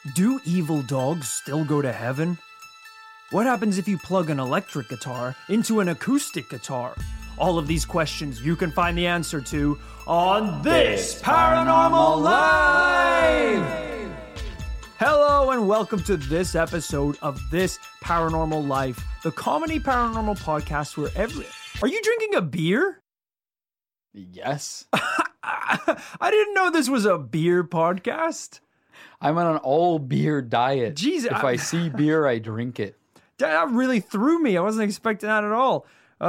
Do evil dogs still go to heaven? What happens if you plug an electric guitar into an acoustic guitar? All of these questions you can find the answer to on This Paranormal Life! Hello and welcome to this episode of This Paranormal Life, the comedy paranormal podcast where Are you drinking a beer? Yes. I didn't know this was a beer podcast. I'm on an all beer diet. Jeez, if I see beer, I drink it. That really threw me. I wasn't expecting that at all.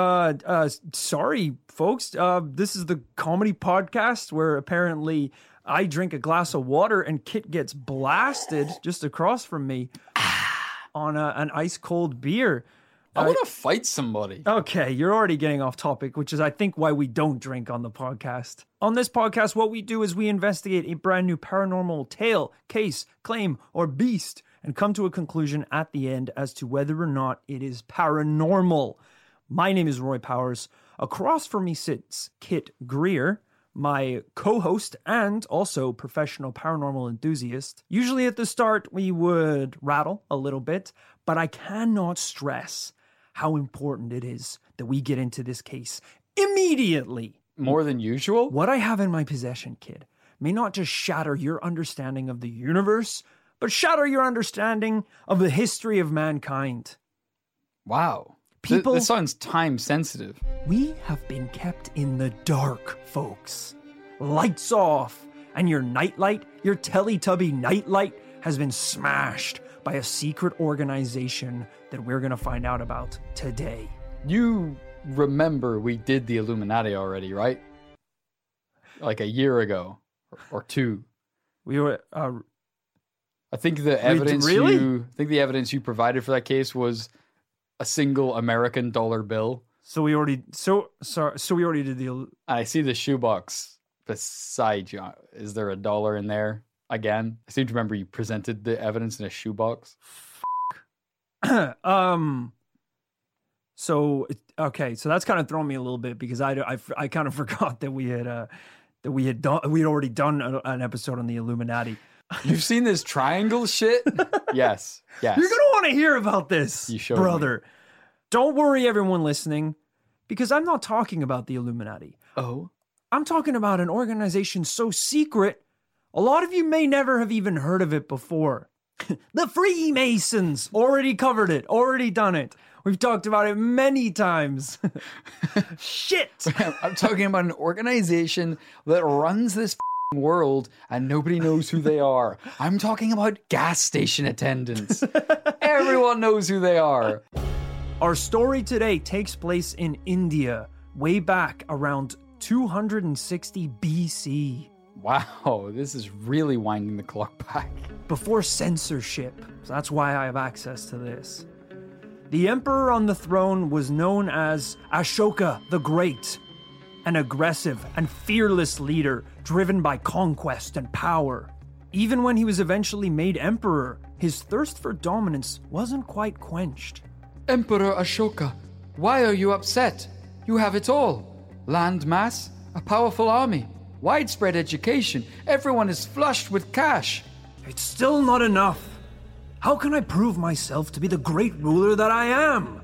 Sorry, folks. This is the comedy podcast where apparently I drink a glass of water and Kit gets blasted just across from me on an ice cold beer. I want to fight somebody. Okay, you're already getting off topic, which is, I think, why we don't drink on the podcast. On this podcast, what we do is we investigate a brand new paranormal tale, case, claim, or beast, and come to a conclusion at the end as to whether or not it is paranormal. My name is Roy Powers. Across from me sits Kit Greer, my co-host and also professional paranormal enthusiast. Usually at the start, we would rattle a little bit, but I cannot stress how important it is that we get into this case immediately. More than usual? What I have in my possession, kid, may not just shatter your understanding of the universe, but shatter your understanding of the history of mankind. Wow. People, this sounds time sensitive. We have been kept in the dark, folks. Lights off, and your nightlight, your Teletubby nightlight, has been smashed by a secret organization that we're going to find out about today. You remember we did the Illuminati already, right? Like a year ago or two. We were I think the evidence the evidence you provided for that case was a single American dollar bill. So we already did the I see the shoebox beside you. Is there a dollar in there? Again, I seem to remember you presented the evidence in a shoebox. So that's kind of thrown me a little bit because I kind of forgot that we'd already done an episode on the Illuminati. You've seen this triangle shit? Yes. You're gonna want to hear about this, brother. Me. Don't worry, everyone listening, because I'm not talking about the Illuminati. Oh, I'm talking about an organization so secret. A lot of you may never have even heard of it before. The Freemasons. Already covered it. Already done it. We've talked about it many times. Shit. I'm talking about an organization that runs this world and nobody knows who they are. I'm talking about gas station attendants. Everyone knows who they are. Our story today takes place in India, way back around 260 BC. Wow, this is really winding the clock back. Before censorship, so that's why I have access to this. The emperor on the throne was known as Ashoka the Great, an aggressive and fearless leader driven by conquest and power. Even when he was eventually made emperor, his thirst for dominance wasn't quite quenched. Emperor Ashoka, why are you upset? You have it all. Land mass, a powerful army, widespread education, everyone is flushed with cash. It's still not enough. How can I prove myself to be the great ruler that I am?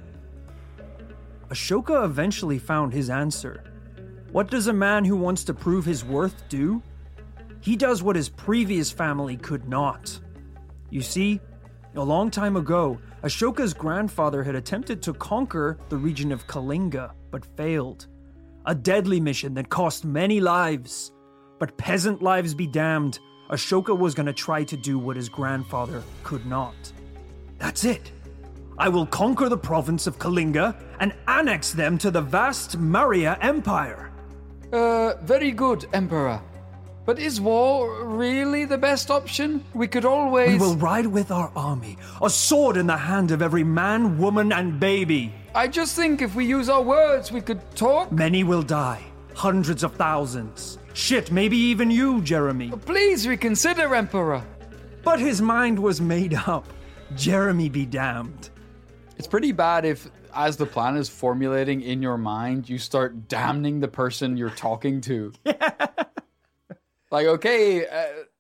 Ashoka eventually found his answer. What does a man who wants to prove his worth do? He does what his previous family could not. You see, a long time ago, Ashoka's grandfather had attempted to conquer the region of Kalinga, but failed. A deadly mission that cost many lives. But peasant lives be damned, Ashoka was going to try to do what his grandfather could not. That's it. I will conquer the province of Kalinga and annex them to the vast Maurya Empire. Very good, Emperor. But is war really the best option? We could always... We will ride with our army, a sword in the hand of every man, woman, and baby. I just think if we use our words, we could talk. Many will die. Hundreds of thousands. Shit, maybe even you, Jeremy. Please reconsider, Emperor. But his mind was made up. Jeremy be damned. It's pretty bad if, as the plan is formulating in your mind, you start damning the person you're talking to. Yeah. Like, okay,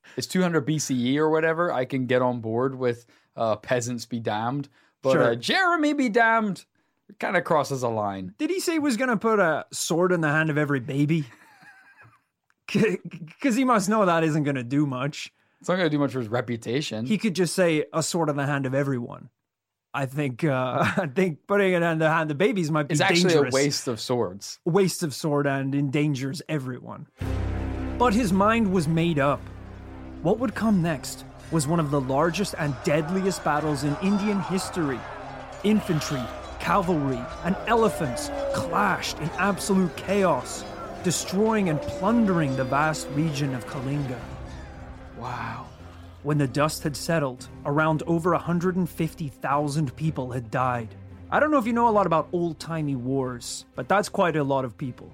it's 200 BCE or whatever, I can get on board with peasants be damned. But Sure. Jeremy be damned kind of crosses a line. Did he say he was going to put a sword in the hand of every baby? Because he must know that isn't going to do much. It's not going to do much for his reputation. He could just say a sword in the hand of everyone. I think putting it in the hand of babies might be it's dangerous. actually a waste of swords. Waste of sword and endangers everyone. But his mind was made up. What would come next was one of the largest and deadliest battles in Indian history. Infantry, cavalry, and elephants clashed in absolute chaos, destroying and plundering the vast region of Kalinga. Wow. When the dust had settled, around over 150,000 people had died. I don't know if you know a lot about old-timey wars, but that's quite a lot of people.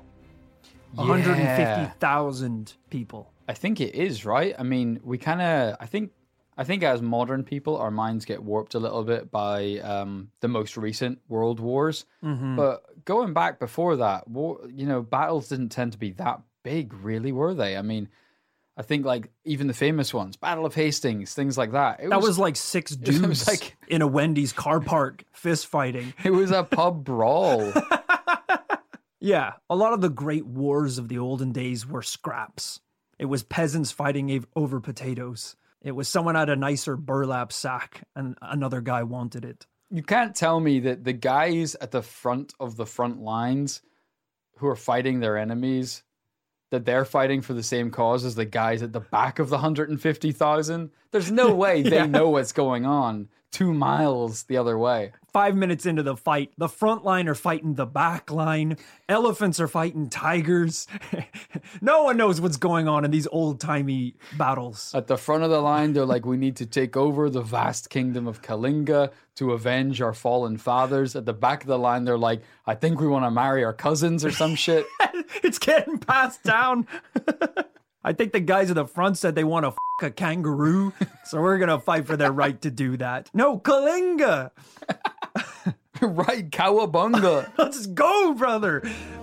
150,000 people. I think it is, right? I mean, we kind of, I think as modern people, our minds get warped a little bit by the most recent world wars. Mm-hmm. But going back before that, battles didn't tend to be that big, really, were they? I mean, I think like even the famous ones, Battle of Hastings, things like that. That was like six dudes like, in a Wendy's car park fist fighting. It was a pub brawl. Yeah, a lot of the great wars of the olden days were scraps. It was peasants fighting over potatoes. It was someone had a nicer burlap sack and another guy wanted it. You can't tell me that the guys at the front of the front lines who are fighting their enemies, that they're fighting for the same cause as the guys at the back of the 150,000. There's no way they know what's going on 2 miles the other way. 5 minutes into the fight, the front line are fighting the back line. Elephants are fighting tigers. No one knows what's going on in these old-timey battles. At the front of the line, they're like, we need to take over the vast kingdom of Kalinga to avenge our fallen fathers. At the back of the line, they're like, I think we want to marry our cousins or some shit. It's getting passed down. I think the guys at the front said they want to a kangaroo, so we're going to fight for their right to do that. No, Kalinga! Right, cowabunga. Let's go, brother!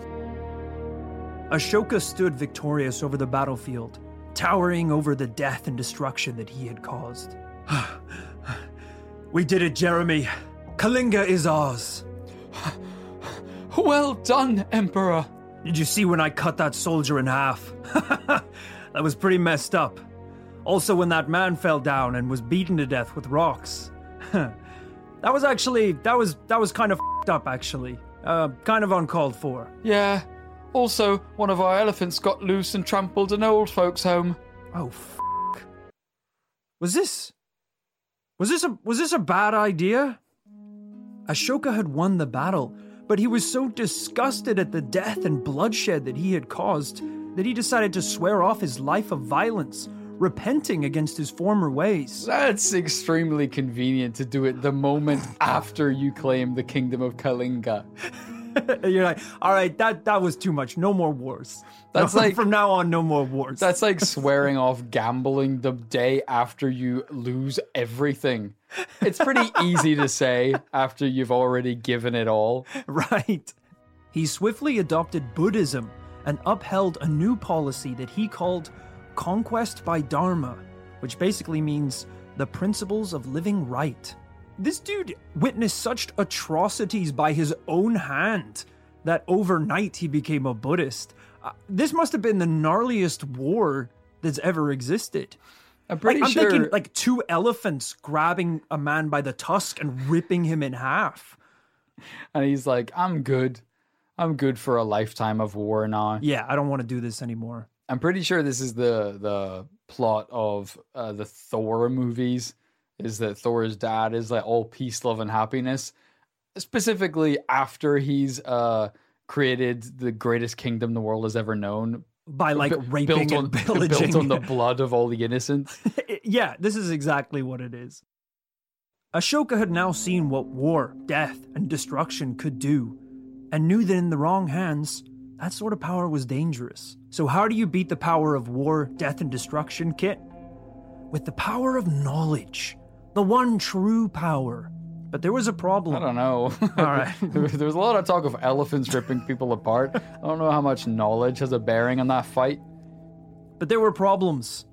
Ashoka stood victorious over the battlefield, towering over the death and destruction that he had caused. We did it, Jeremy. Kalinga is ours. Well done, Emperor. Did you see when I cut that soldier in half? That was pretty messed up. Also, when that man fell down and was beaten to death with rocks. That was kind of f***ed up, actually. Kind of uncalled for. Yeah. Also, one of our elephants got loose and trampled an old folks' home. Oh, f***. Was this a bad idea? Ashoka had won the battle, but he was so disgusted at the death and bloodshed that he had caused that he decided to swear off his life of violence, repenting against his former ways. That's extremely convenient to do it the moment after you claim the kingdom of Kalinga. You're like, all right, that was too much. No more wars. That's like from now on, no more wars. That's like swearing off gambling the day after you lose everything. It's pretty easy to say after you've already given it all. Right. He swiftly adopted Buddhism and upheld a new policy that he called Conquest by Dharma, which basically means the principles of living right. This dude witnessed such atrocities by his own hand that overnight he became a Buddhist. This must have been the gnarliest war that's ever existed. I'm pretty I'm sure. thinking like 2 elephants grabbing a man by the tusk and ripping him in half. And he's like, I'm good. I'm good for a lifetime of war now. Yeah, I don't want to do this anymore. I'm pretty sure this is the plot of the Thor movies, is that Thor's dad is like all peace, love, and happiness. Specifically after he's created the greatest kingdom the world has ever known. By like raping and pillaging. Built on the blood of all the innocents. Yeah, this is exactly what it is. Ashoka had now seen what war, death, and destruction could do, and knew that in the wrong hands, that sort of power was dangerous. So how do you beat the power of war, death, and destruction, Kit? With the power of knowledge. The one true power. But there was a problem. I don't know. All right. There was a lot of talk of elephants ripping people apart. I don't know how much knowledge has a bearing on that fight. But there were problems.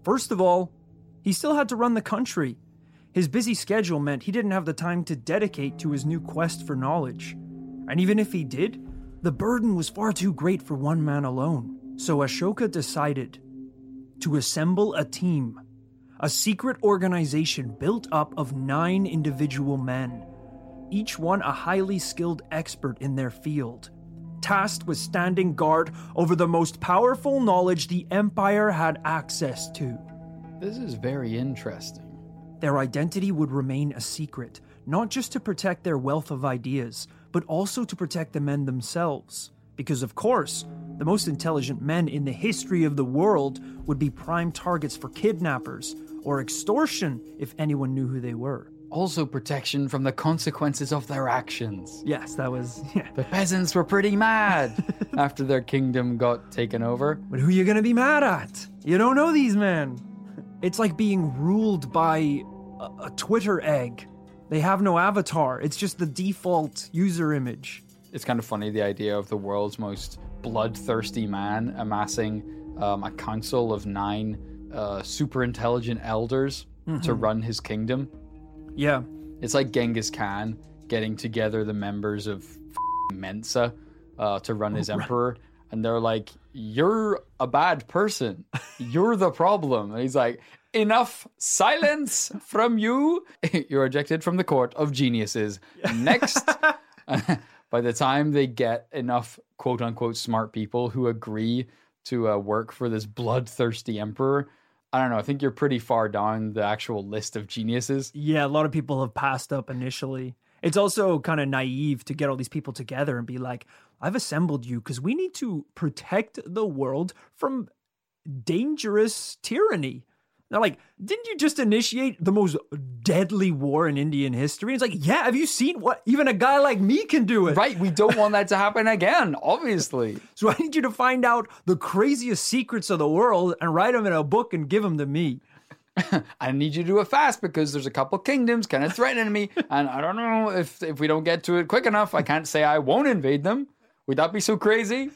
First of all, he still had to run the country. His busy schedule meant he didn't have the time to dedicate to his new quest for knowledge. And even if he did, the burden was far too great for one man alone. So Ashoka decided to assemble a team, a secret organization built up of 9 individual men, each one a highly skilled expert in their field, tasked with standing guard over the most powerful knowledge the Empire had access to. This is very interesting. Their identity would remain a secret, not just to protect their wealth of ideas, but also to protect the men themselves. Because, of course, the most intelligent men in the history of the world would be prime targets for kidnappers or extortion if anyone knew who they were. Also protection from the consequences of their actions. Yes, that was... Yeah. The peasants were pretty mad after their kingdom got taken over. But who are you going to be mad at? You don't know these men. It's like being ruled by a Twitter egg. They have no avatar. It's just the default user image. It's kind of funny, the idea of the world's most bloodthirsty man amassing a council of 9 super intelligent elders to run his kingdom. Yeah. It's like Genghis Khan getting together the members of Mensa to run his emperor. And they're like, you're a bad person. You're the problem. And he's like, enough silence from you. You're ejected from the court of geniuses. Next. By the time they get enough quote unquote smart people who agree to work for this bloodthirsty emperor, I don't know, I think you're pretty far down the actual list of geniuses. Yeah, a lot of people have passed up initially. It's also kind of naive to get all these people together and be like, I've assembled you because we need to protect the world from dangerous tyranny. They're like, didn't you just initiate the most deadly war in Indian history? And it's like, yeah, have you seen what even a guy like me can do it? Right, we don't want that to happen again, obviously. So I need you to find out the craziest secrets of the world and write them in a book and give them to me. I need you to do it fast because there's a couple kingdoms kind of threatening me. And I don't know if we don't get to it quick enough, I can't say I won't invade them. Would that be so crazy?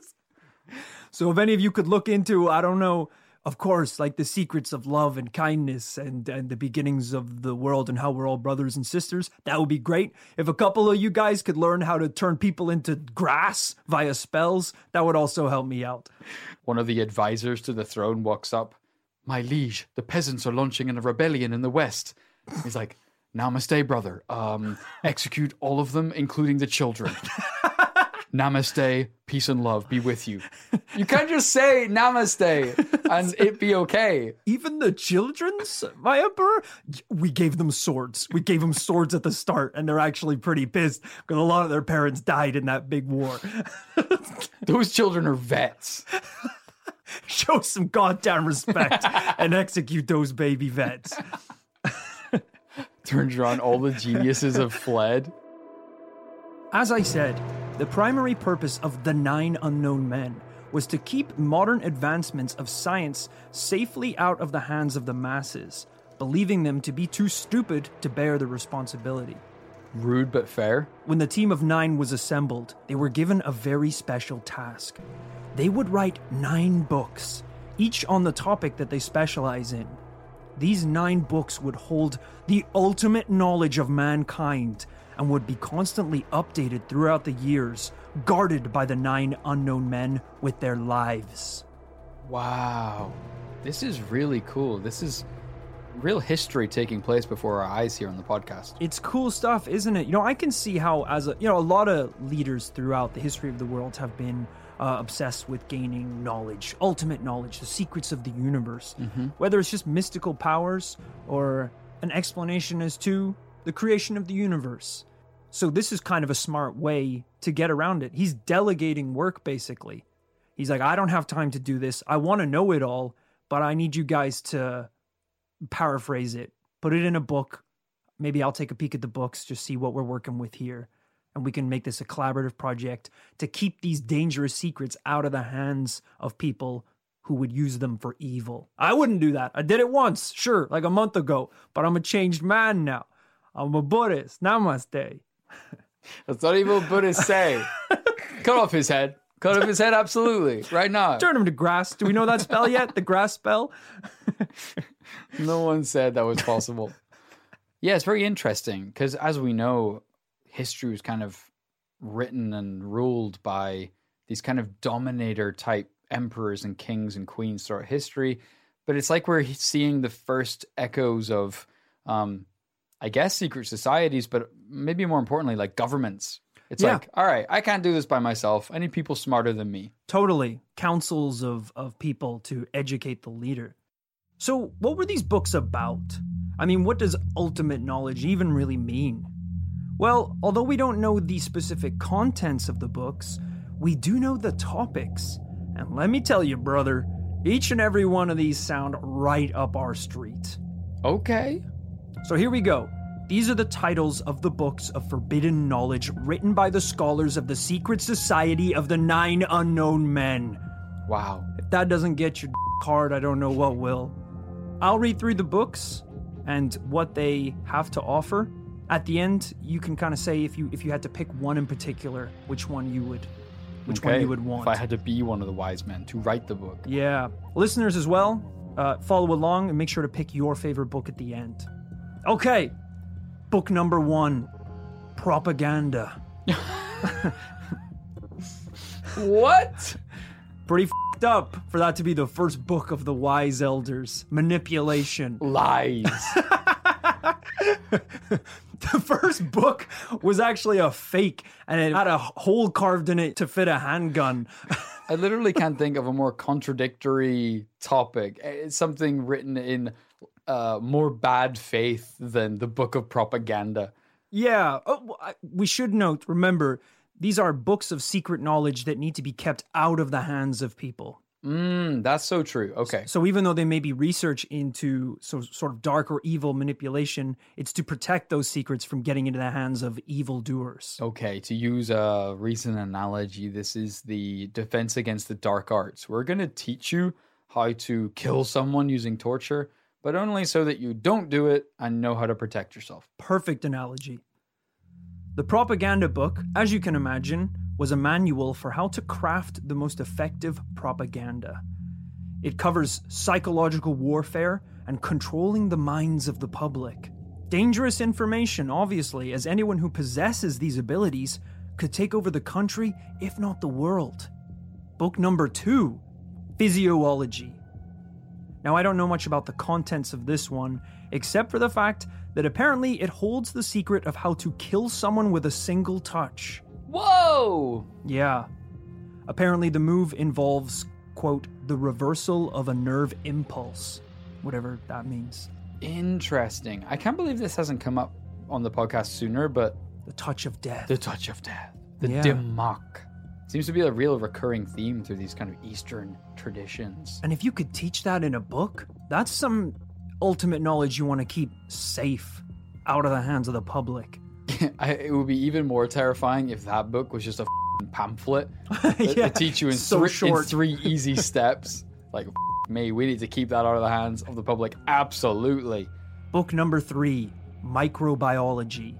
So if any of you could look into, I don't know, of course, like the secrets of love and kindness and the beginnings of the world and how we're all brothers and sisters, that would be great. If a couple of you guys could learn how to turn people into grass via spells, that would also help me out. One of the advisors to the throne walks up. My liege, the peasants are launching in a rebellion in the west. He's like, namaste, brother. Execute all of them, including the children. Namaste, peace and love be with you. You can't just say namaste and it be okay. Even the children's, my emperor? We gave them swords. We gave them swords at the start, and they're actually pretty pissed because a lot of their parents died in that big war. Those children are vets. Show some goddamn respect and execute those baby vets. Turns around, all the geniuses have fled. As I said, the primary purpose of the 9 unknown men was to keep modern advancements of science safely out of the hands of the masses, believing them to be too stupid to bear the responsibility. Rude but fair. When the team of 9 was assembled, they were given a very special task. They would write 9 books, each on the topic that they specialize in. These 9 books would hold the ultimate knowledge of mankind and would be constantly updated throughout the years, guarded by the 9 unknown men with their lives. Wow. This is really cool. This is real history taking place before our eyes here on the podcast. It's cool stuff, isn't it? You know, I can see how, a lot of leaders throughout the history of the world have been obsessed with gaining knowledge, ultimate knowledge, the secrets of the universe. Whether it's just mystical powers or an explanation as to the creation of the universe. So this is kind of a smart way to get around it. He's delegating work, basically. He's like, I don't have time to do this. I want to know it all, but I need you guys to paraphrase it, put it in a book. Maybe I'll take a peek at the books, just see what we're working with here. And we can make this a collaborative project to keep these dangerous secrets out of the hands of people who would use them for evil. I wouldn't do that. I did it once, sure, like a month ago, but I'm a changed man now. I'm a Buddhist. Namaste. That's not even what Buddhists say. Cut off his head. Cut off his head, absolutely. Right now. Turn him to grass. Do we know that spell yet? The grass spell? No one said that was possible. Yeah, it's very interesting because as we know, history was kind of written and ruled by these kind of dominator type emperors and kings and queens throughout history. But it's like we're seeing the first echoes of, I guess, secret societies, but maybe more importantly, like governments. It's like, all right, I can't do this by myself. I need people smarter than me. Totally. Councils of people to educate the leader. So what were these books about? I mean, what does ultimate knowledge even really mean? Well, although we don't know the specific contents of the books, we do know the topics. And let me tell you, brother, each and every one of these sound right up our street. Okay. So here we go. These are the titles of the books of forbidden knowledge written by the scholars of the Secret Society of the Nine Unknown Men. Wow. If that doesn't get your hard, I don't know what will. I'll read through the books and what they have to offer. At the end, you can kind of say if you had to pick one in particular, which one you would want. If I had to be one of the wise men to write the book. Yeah. Listeners as well, follow along and make sure to pick your favorite book at the end. Okay. Book number 1, Propaganda. What? Pretty f***ed up for that to be the first book of the wise elders. Manipulation. Lies. The first book was actually a fake, and it had a hole carved in it to fit a handgun. I literally can't think of a more contradictory topic. It's something written in more bad faith than the book of propaganda. Yeah. We should note, remember, these are books of secret knowledge that need to be kept out of the hands of people. That's so true. Okay. So even though they may be research into sort of dark or evil manipulation, it's to protect those secrets from getting into the hands of evildoers. Okay, to use a recent analogy, this is the defense against the dark arts. We're going to teach you how to kill someone using torture, but only so that you don't do it and know how to protect yourself. Perfect analogy. The propaganda book, as you can imagine, was a manual for how to craft the most effective propaganda. It covers psychological warfare and controlling the minds of the public. Dangerous information, obviously, as anyone who possesses these abilities could take over the country, if not the world. Book number 2, Physiology. Now, I don't know much about the contents of this one, except for the fact that apparently it holds the secret of how to kill someone with a single touch. Whoa! Yeah. Apparently the move involves, quote, the reversal of a nerve impulse, whatever that means. Interesting. I can't believe this hasn't come up on the podcast sooner, but... The touch of death. The touch of death. The Dimmak. Seems to be a real recurring theme through these kind of Eastern traditions. And if you could teach that in a book, that's some ultimate knowledge you want to keep safe, out of the hands of the public. It would be even more terrifying if that book was just a pamphlet to teach you in, in 3 easy steps. Like, me, we need to keep that out of the hands of the public. Absolutely. Book number 3, Microbiology.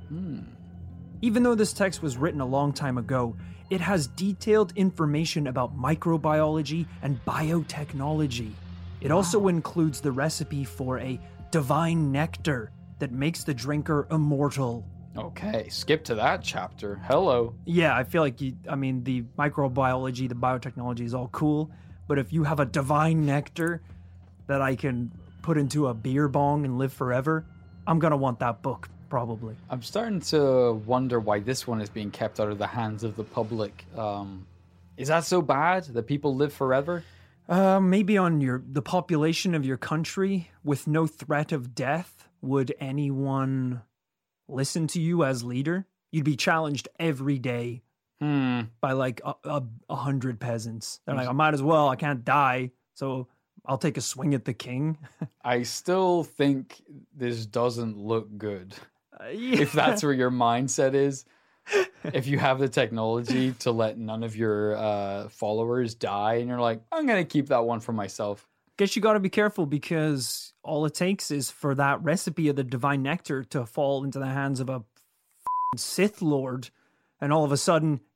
Even though this text was written a long time ago, it has detailed information about microbiology and biotechnology. It also includes the recipe for a divine nectar that makes the drinker immortal. Okay, skip to that chapter. Hello. Yeah, I feel like the microbiology, the biotechnology is all cool, but if you have a divine nectar that I can put into a beer bong and live forever, I'm gonna want that book, probably. I'm starting to wonder why this one is being kept out of the hands of the public. Is that so bad that people live forever? Maybe on the population of your country with no threat of death, would anyone listen to you as leader? You'd be challenged every day by like 100 peasants. They're like, I might as well, I can't die, so I'll take a swing at the king. I still think this doesn't look good. If that's where your mindset is. If you have the technology to let none of your followers die, and you're like, I'm going to keep that one for myself. Guess you got to be careful, because all it takes is for that recipe of the divine nectar to fall into the hands of a Sith Lord, and all of a sudden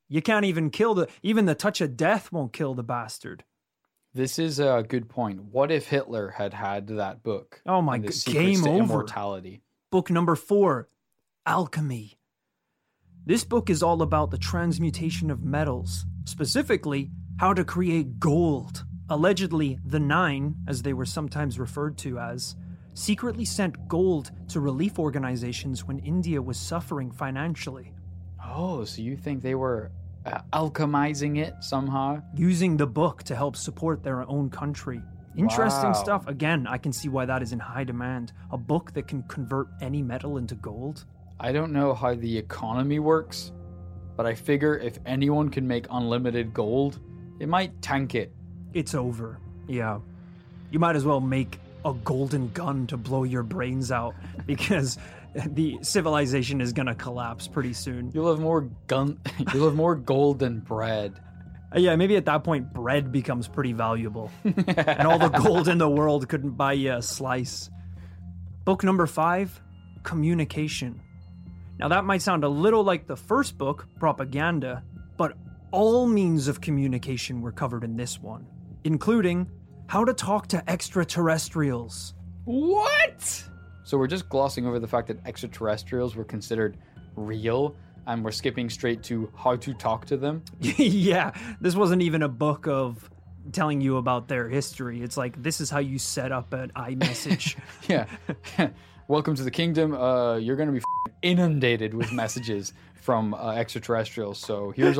You can't even even the touch of death won't kill the bastard. This is a good point. What if Hitler had that book? Oh my and the god, Secrets game to over. Immortality. Book number 4, Alchemy. This book is all about the transmutation of metals, specifically how to create gold. Allegedly, the Nine, as they were sometimes referred to as, secretly sent gold to relief organizations when India was suffering financially. Oh, so you think they were alchemizing it somehow? Using the book to help support their own country. Interesting Wow. stuff. Again, I can see why that is in high demand. A book that can convert any metal into gold. I don't know how the economy works, but I figure if anyone can make unlimited gold, it might tank it. It's over. Yeah. You might as well make a golden gun to blow your brains out because the civilization is going to collapse pretty soon. You'll have more you'll have more gold than bread. Yeah, maybe at that point bread becomes pretty valuable. And all the gold in the world couldn't buy you a slice. Book number 5, Communication. Now that might sound a little like the first book, Propaganda, but all means of communication were covered in this one, including how to talk to extraterrestrials. What? So we're just glossing over the fact that extraterrestrials were considered real, and we're skipping straight to how to talk to them? Yeah, this wasn't even a book of telling you about their history. It's like, this is how you set up an iMessage. Yeah. Welcome to the kingdom. You're going to be inundated with messages from extraterrestrials. So here's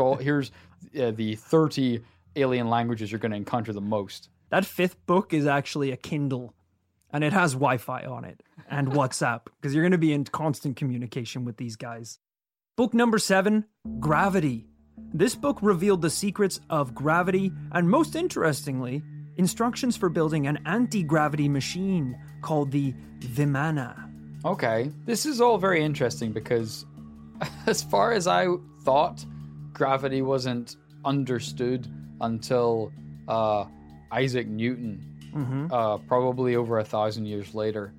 the 30 alien languages you're going to encounter the most. That 5th book is actually a Kindle, and it has Wi-Fi on it and WhatsApp, because you're going to be in constant communication with these guys. Book number 7, Gravity. This book revealed the secrets of gravity and, most interestingly, instructions for building an anti-gravity machine called the Vimana. Okay, this is all very interesting because as far as I thought, gravity wasn't understood until Isaac Newton, probably over 1,000 years later.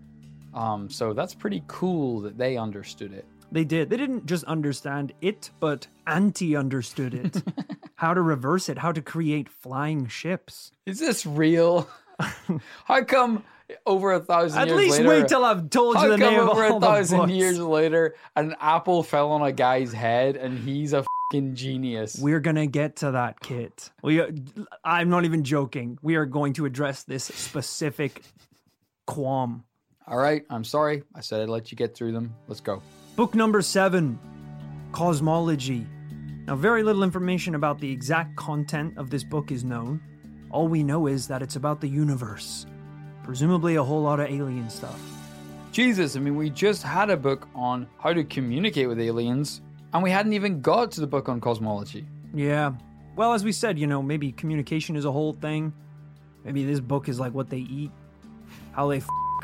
So that's pretty cool that they understood it. They did. They didn't just understand it, but anti-understood it. How to reverse it, how to create flying ships. Is this real? How come over 1,000 At years least later... wait till I've told you the name of over all the 1,000 books. years later, an apple fell on a guy's head and he's a fucking genius? We're gonna get to that, Kit. I'm not even joking. We are going to address this specific qualm. All right, I'm sorry. I said I'd let you get through them. Let's go. Book number 7, Cosmology. Now, very little information about the exact content of this book is known. All we know is that it's about the universe. Presumably a whole lot of alien stuff. Jesus, I mean, we just had a book on how to communicate with aliens, and we hadn't even got to the book on cosmology. Yeah. Well, as we said, maybe communication is a whole thing. Maybe this book is like what they eat, how they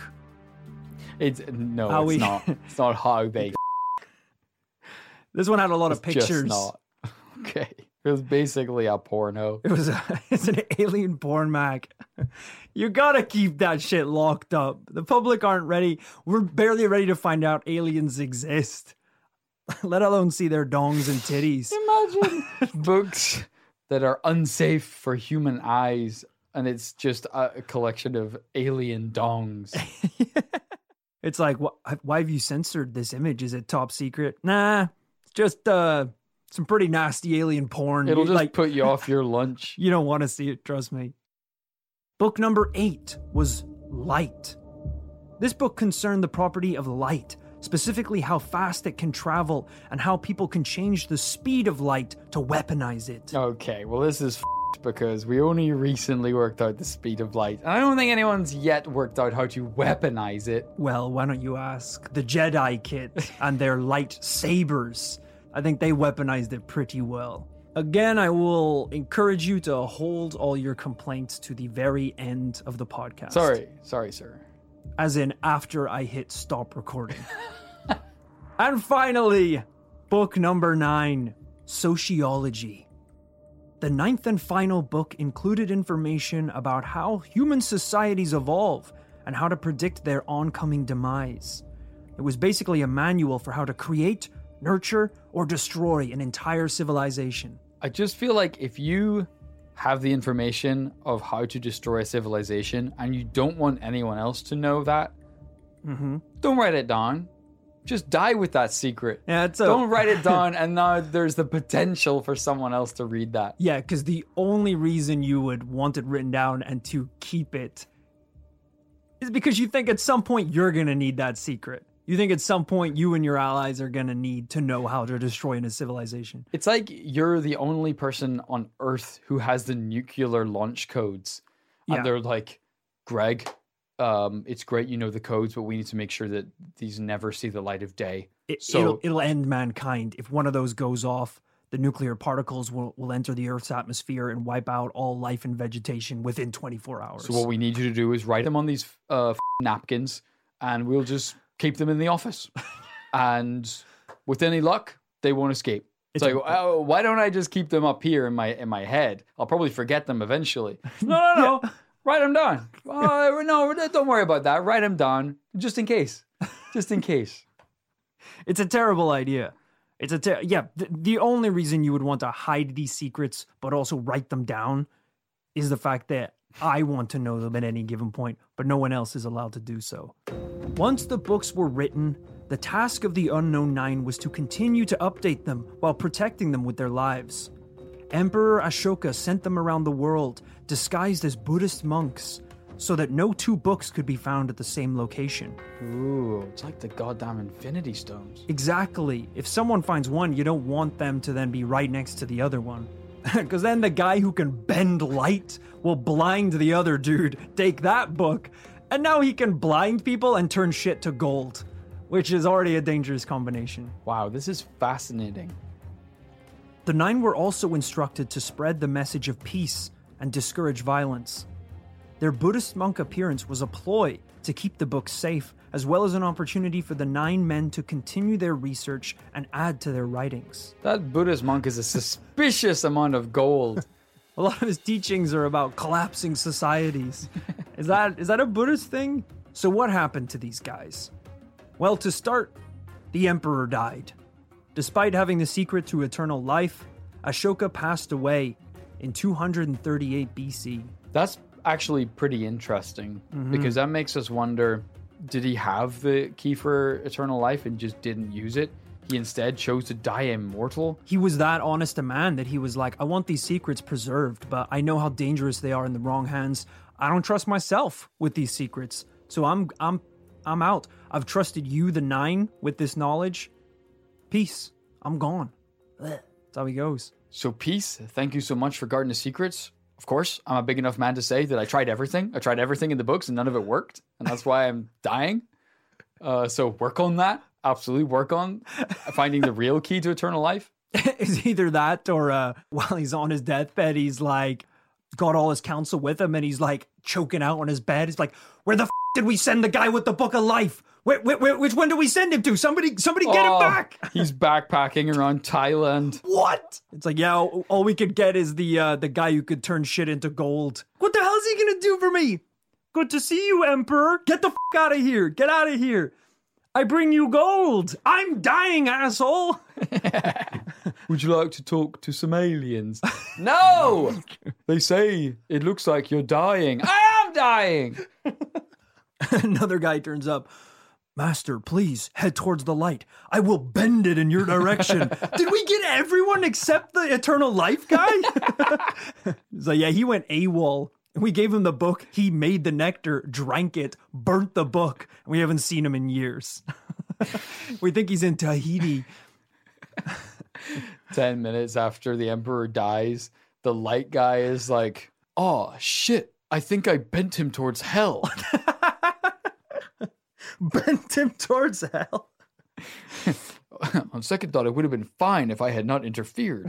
It's not. It's not how they. This one had a lot of It's just pictures. not. Okay. It was basically a porno. It's an alien porn mag. You gotta keep that shit locked up. The public aren't ready. We're barely ready to find out aliens exist, let alone see their dongs and titties. Imagine books that are unsafe for human eyes, and it's just a collection of alien dongs. It's like, why have you censored this image? Is it top secret? Nah, it's just some pretty nasty alien porn. It'll just put you off your lunch. You don't want to see it, trust me. Book number 8 was Light. This book concerned the property of light, specifically how fast it can travel and how people can change the speed of light to weaponize it. Okay, well this is because we only recently worked out the speed of light. And I don't think anyone's yet worked out how to weaponize it. Well, why don't you ask the Jedi Kit and their lightsabers? I think they weaponized it pretty well. Again, I will encourage you to hold all your complaints to the very end of the podcast. Sorry, sir. As in after I hit stop recording. And finally, book number 9, Sociology. The 9th and final book included information about how human societies evolve and how to predict their oncoming demise. It was basically a manual for how to create, nurture, or destroy an entire civilization. I just feel like if you have the information of how to destroy a civilization and you don't want anyone else to know that, don't write it down. Just die with that secret. Yeah, don't write it down, and now there's the potential for someone else to read that. Yeah, because the only reason you would want it written down and to keep it is because you think at some point you're going to need that secret. You think at some point you and your allies are going to need to know how to destroy a civilization. It's like you're the only person on Earth who has the nuclear launch codes. And they're like, Greg, it's great you know the codes, but we need to make sure that these never see the light of day. It'll end mankind. If one of those goes off, the nuclear particles will enter the Earth's atmosphere and wipe out all life and vegetation within 24 hours. So what we need you to do is write them on these napkins, and we'll just keep them in the office. And with any luck, they won't escape. It's like, why don't I just keep them up here in my head? I'll probably forget them eventually. No. Write them down. No, don't worry about that. Write them down just in case. Just in case. It's a terrible idea. The only reason you would want to hide these secrets, but also write them down, is the fact that I want to know them at any given point, but no one else is allowed to do so. Once the books were written, the task of the Unknown Nine was to continue to update them while protecting them with their lives. Emperor Ashoka sent them around the world, disguised as Buddhist monks, so that no two books could be found at the same location. Ooh, it's like the goddamn Infinity Stones. Exactly. If someone finds one, you don't want them to then be right next to the other one. Because then the guy who can bend light will blind the other dude, take that book, and now he can blind people and turn shit to gold, which is already a dangerous combination. Wow, this is fascinating. The Nine were also instructed to spread the message of peace and discourage violence. Their Buddhist monk appearance was a ploy to keep the books safe, as well as an opportunity for the 9 men to continue their research and add to their writings. That Buddhist monk is a suspicious amount of gold. A lot of his teachings are about collapsing societies. Is that a Buddhist thing? So what happened to these guys? Well, to start, the emperor died. Despite having the secret to eternal life, Ashoka passed away in 238 BC. That's actually pretty interesting, because that makes us wonder, did he have the key for eternal life and just didn't use it? He instead chose to die immortal? He was that honest a man that he was like, I want these secrets preserved, but I know how dangerous they are in the wrong hands. I don't trust myself with these secrets. So I'm out. I've trusted you, the 9, with this knowledge. Peace. I'm gone. That's how he goes. So peace, thank you so much for guarding the secrets. Of course, I'm a big enough man to say that I tried everything. I tried everything in the books and none of it worked. And that's why I'm dying. So work on that. Absolutely work on finding the real key to eternal life. It's either that or while he's on his deathbed, he's like, got all his counsel with him and he's like choking out on his bed. He's like, where the f*** did we send the guy with the book of life? Which one did we send him to? Somebody get him back. He's backpacking around Thailand. What? It's like, yeah, all we could get is the guy who could turn shit into gold. What the hell is he gonna do for me? Good to see you, Emperor. Get the f*** out of here. Get out of here. I bring you gold. I'm dying, asshole. Would you like to talk to some aliens? No! They say it looks like you're dying. I am dying! Another guy turns up. Master, please head towards the light. I will bend it in your direction. Did we get everyone except the eternal life guy? He's like, yeah, he went AWOL. We gave him the book. He made the nectar, drank it, burnt the book. And we haven't seen him in years. We think he's in Tahiti. 10 minutes after the emperor dies, the light guy is like, oh, shit. I think I bent him towards hell. Bent him towards hell. On second thought, it would have been fine if I had not interfered.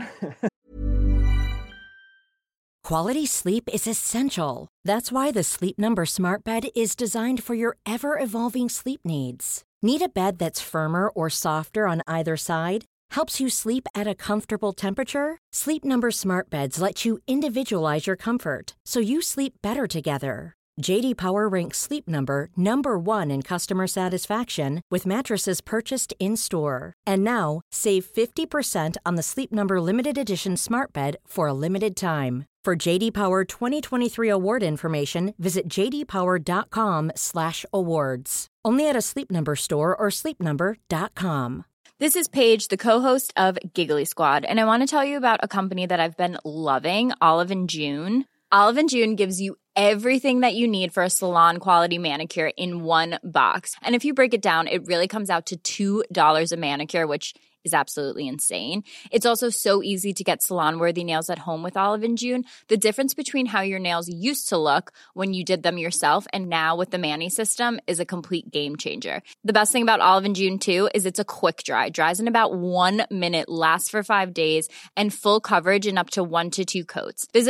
Quality sleep is essential. That's why the Sleep Number Smart Bed is designed for your ever-evolving sleep needs. Need a bed that's firmer or softer on either side? Helps you sleep at a comfortable temperature? Sleep Number Smart Beds let you individualize your comfort so you sleep better together. JD Power ranks Sleep Number number 1 in customer satisfaction with mattresses purchased in-store. And now, save 50% on the Sleep Number Limited Edition Smart Bed for a limited time. For JD Power 2023 award information, visit jdpower.com/awards. Only at a Sleep Number store or sleepnumber.com. This is Paige, the co-host of Giggly Squad, and I want to tell you about a company that I've been loving, Olive & June. Olive & June gives you everything that you need for a salon-quality manicure in one box. And if you break it down, it really comes out to $2 a manicure, which is absolutely insane. It's also so easy to get salon-worthy nails at home with Olive & June. The difference between how your nails used to look when you did them yourself and now with the Mani system is a complete game changer. The best thing about Olive & June, too, is it's a quick dry. Dries in about 1 minute, lasts for 5 days, and full coverage in up to 1 to 2 coats. Visit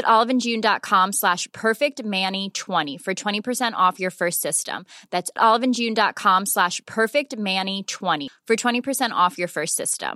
oliveandjune.com/perfectmani20 for 20% off your first system. That's oliveandjune.com/perfectmani20 for 20% off your first system.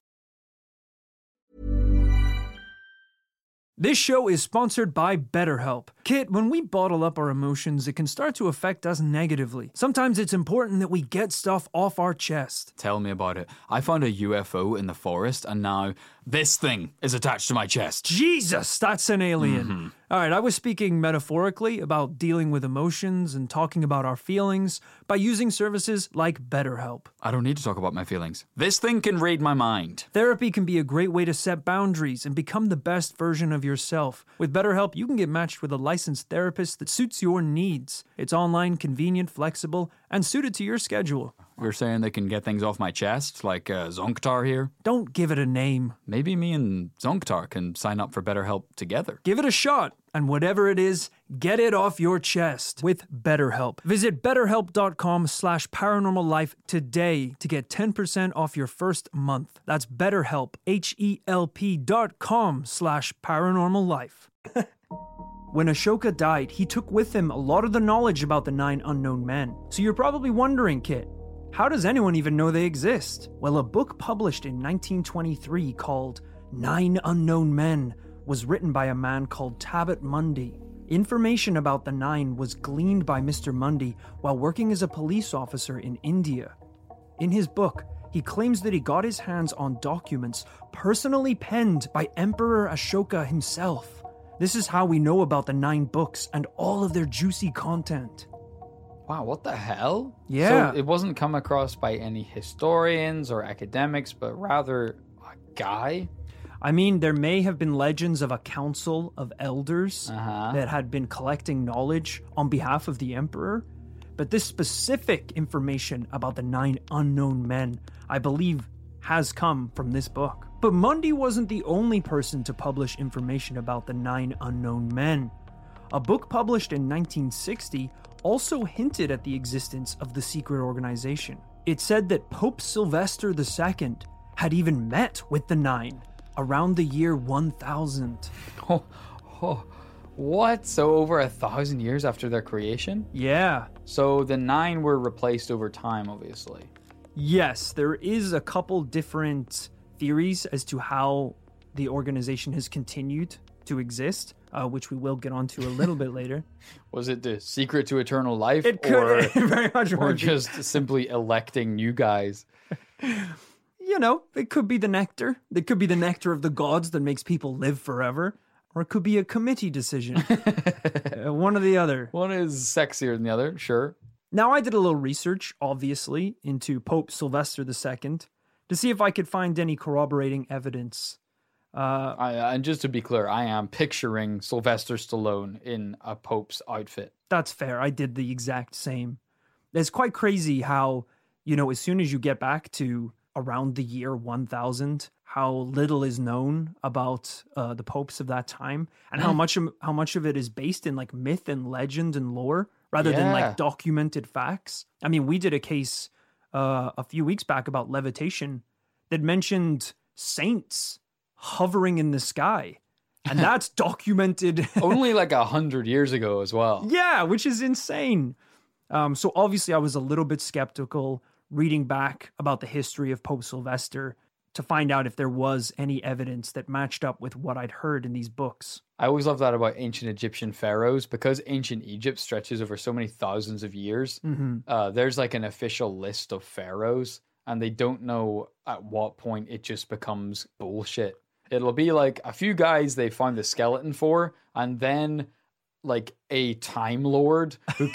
This show is sponsored by BetterHelp. Kit, when we bottle up our emotions, it can start to affect us negatively. Sometimes it's important that we get stuff off our chest. Tell me about it. I found a UFO in the forest, and now this thing is attached to my chest. Jesus, that's an alien. All right, I was speaking metaphorically about dealing with emotions and talking about our feelings by using services like BetterHelp. I don't need to talk about my feelings. This thing can read my mind. Therapy can be a great way to set boundaries and become the best version of yourself. With BetterHelp, you can get matched with a licensed therapist that suits your needs. It's online, convenient, flexible, and suited to your schedule. You're saying they can get things off my chest, like Zonktar here? Don't give it a name. Maybe me and Zonktar can sign up for BetterHelp together. Give it a shot, and whatever it is, get it off your chest with BetterHelp. Visit betterhelp.com/paranormallife today to get 10% off your first month. That's BetterHelp, HELP.com/paranormallife. When Ashoka died, he took with him a lot of the knowledge about the 9 unknown men. So you're probably wondering, Kit, how does anyone even know they exist? Well, a book published in 1923 called 9 Unknown Men was written by a man called Tabit Mundy. Information about the 9 was gleaned by Mr. Mundy while working as a police officer in India. In his book, he claims that he got his hands on documents personally penned by Emperor Ashoka himself. This is how we know about the 9 books and all of their juicy content. Wow, what the hell? Yeah. So it wasn't come across by any historians or academics, but rather a guy? I mean, there may have been legends of a council of elders that had been collecting knowledge on behalf of the emperor, but this specific information about the 9 unknown men, I believe, has come from this book. But Mundy wasn't the only person to publish information about the 9 unknown men. A book published in 1960 also hinted at the existence of the secret organization. It said that Pope Sylvester II had even met with the 9 around the year 1000. What? So over 1,000 years after their creation? Yeah. So the 9 were replaced over time, obviously. Yes, there is a couple different theories as to how the organization has continued to exist, which we will get onto a little bit later. Was it the secret to eternal life? It could very much or might be. just simply electing new guys? You know, it could be the nectar. It could be the nectar of the gods that makes people live forever. Or it could be a committee decision. One or the other. One is sexier than the other, sure. Now, I did a little research, obviously, into Pope Sylvester II to see if I could find any corroborating evidence. And just to be clear, I am picturing Sylvester Stallone in a Pope's outfit. That's fair. I did the exact same. It's quite crazy how, you know, as soon as you get back to around the year 1000, how little is known about the popes of that time, and how much of it is based in like myth and legend and lore rather than like documented facts. I mean, we did a case a few weeks back about levitation that mentioned saints hovering in the sky, and that's documented only like 100 years ago as well. Yeah, which is insane. So obviously I was a little bit skeptical reading back about the history of Pope Sylvester, to find out if there was any evidence that matched up with what I'd heard in these books. I always love that about ancient Egyptian pharaohs, because ancient Egypt stretches over so many thousands of years. There's like an official list of pharaohs, and they don't know at what point it just becomes bullshit. It'll be like a few guys they found the skeleton for, and then like a time lord who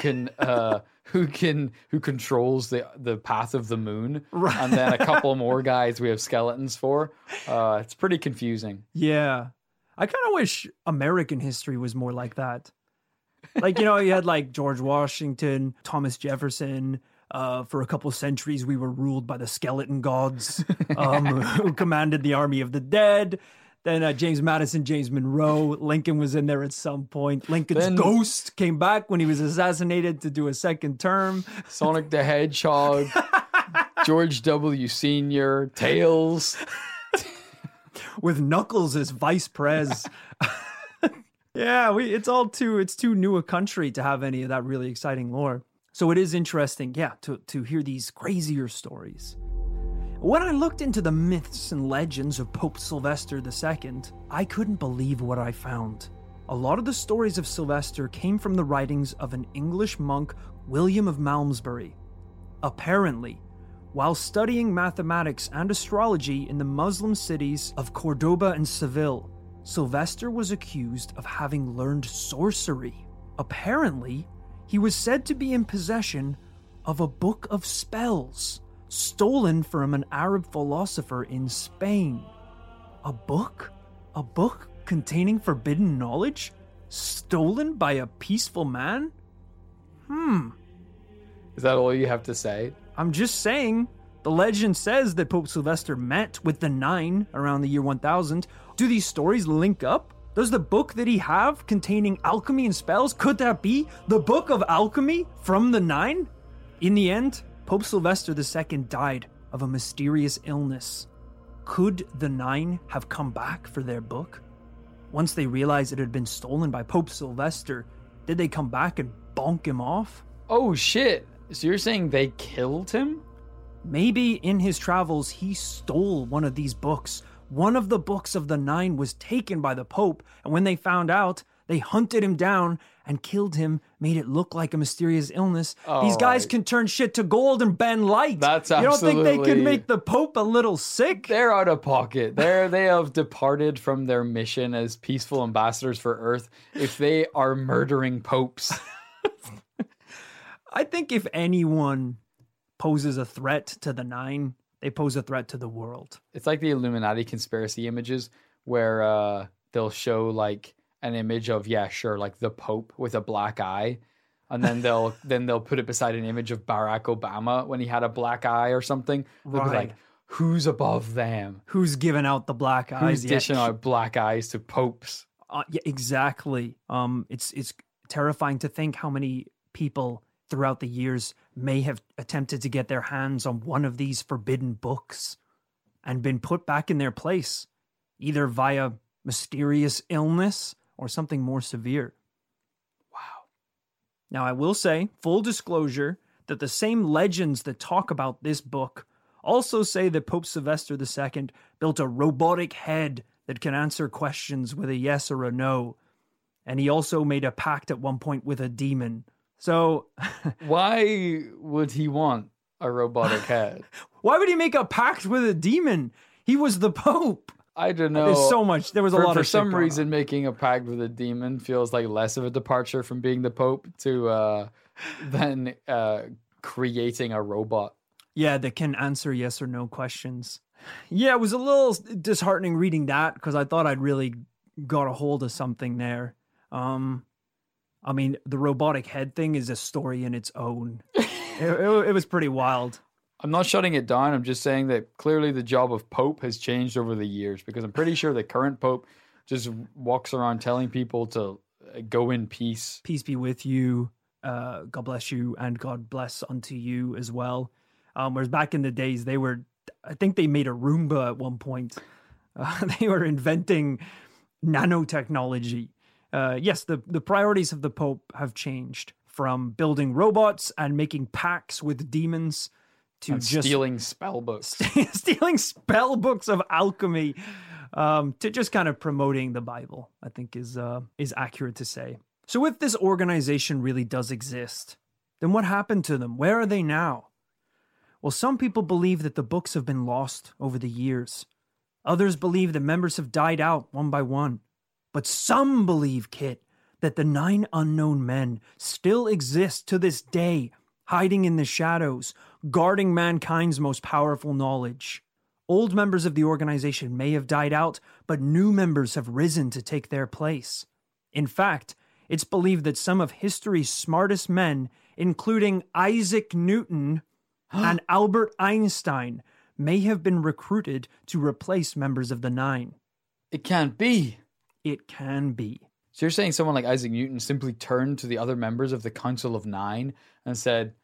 controls the path of the moon, Right. and then a couple more guys we have skeletons for. It's pretty confusing. Yeah. I kind of wish American history was more like that. Like, you had like George Washington, Thomas Jefferson. For a couple centuries, we were ruled by the skeleton gods who commanded the army of the dead. Then James Madison, James Monroe, Lincoln was in there at some point. Lincoln's ghost came back when he was assassinated to do a second term. Sonic the Hedgehog, George W. Sr., Tails. With Knuckles as vice pres. Yeah, it's too new a country to have any of that really exciting lore. So it is interesting, to hear these crazier stories. When I looked into the myths and legends of Pope Sylvester II, I couldn't believe what I found. A lot of the stories of Sylvester came from the writings of an English monk, William of Malmesbury. Apparently, while studying mathematics and astrology in the Muslim cities of Cordoba and Seville, Sylvester was accused of having learned sorcery. Apparently, he was said to be in possession of a book of spells, stolen from an Arab philosopher in Spain. A book? A book containing forbidden knowledge? Stolen by a peaceful man? Is that all you have to say? I'm just saying, the legend says that Pope Sylvester met with the Nine around the year 1000. Do these stories link up? Does the book that he have containing alchemy and spells, could that be the book of alchemy from the Nine? In the end, Pope Sylvester II died of a mysterious illness. Could the Nine have come back for their book? Once they realized it had been stolen by Pope Sylvester, did they come back and bonk him off? Oh shit. So you're saying they killed him? Maybe in his travels he stole one of these books. One of the books of the Nine was taken by the Pope, and when they found out, they hunted him down and killed him, made it look like a mysterious illness. These guys can turn shit to gold and bend light. That's You don't think they could absolutely- make the Pope a little sick? They're out of pocket. They have departed from their mission as peaceful ambassadors for Earth if they are murdering popes. I think if anyone poses a threat to the Nine, they pose a threat to the world. It's like the Illuminati conspiracy images where they'll show like an image of, like the Pope with a black eye. And then they'll put it beside an image of Barack Obama when he had a black eye or something. They'll be Right. like, who's above them? Who's giving out the black eyes? Who's dishing out black eyes to popes? Yeah, exactly. It's terrifying to think how many people throughout the years may have attempted to get their hands on one of these forbidden books and been put back in their place, either via mysterious illness or something more severe. Wow. Now, I will say, full disclosure, that the same legends that talk about this book also say that Pope Sylvester II built a robotic head that can answer questions with a yes or a no. And he also made a pact at one point with a demon. So, Why would he want a robotic head? why would he make a pact with a demon? He was the Pope. I don't know. There's so much. There was a lot For of shit some going reason, making a pact with a demon feels like less of a departure from being the Pope to than creating a robot. Yeah, that can answer yes or no questions. Yeah, it was a little disheartening reading that because I thought I'd really got a hold of something there. I mean, the robotic head thing is a story in its own. It was pretty wild. I'm not shutting it down. I'm just saying that clearly the job of Pope has changed over the years, because I'm pretty sure the current Pope just walks around telling people to go in peace. Peace be with you. God bless you, and God bless unto you as well. Whereas back in the days, I think they made a Roomba at one point. They were inventing nanotechnology. Yes, the priorities of the Pope have changed from building robots and making pacts with demons to And just stealing spell books. stealing spell books of alchemy, to just kind of promoting the Bible, I think is accurate to say. So if this organization really does exist, then what happened to them? Where are they now? Well, some people believe that the books have been lost over the years. Others believe that members have died out one by one. But some believe, Kit, that the 9 unknown men still exist to this day, hiding in the shadows, guarding mankind's most powerful knowledge. Old members of the organization may have died out, but new members have risen to take their place. In fact, it's believed that some of history's smartest men, including Isaac Newton and Albert Einstein, may have been recruited to replace members of the 9. It can't be. It can be. So you're saying someone like Isaac Newton simply turned to the other members of the Council of 9 and said,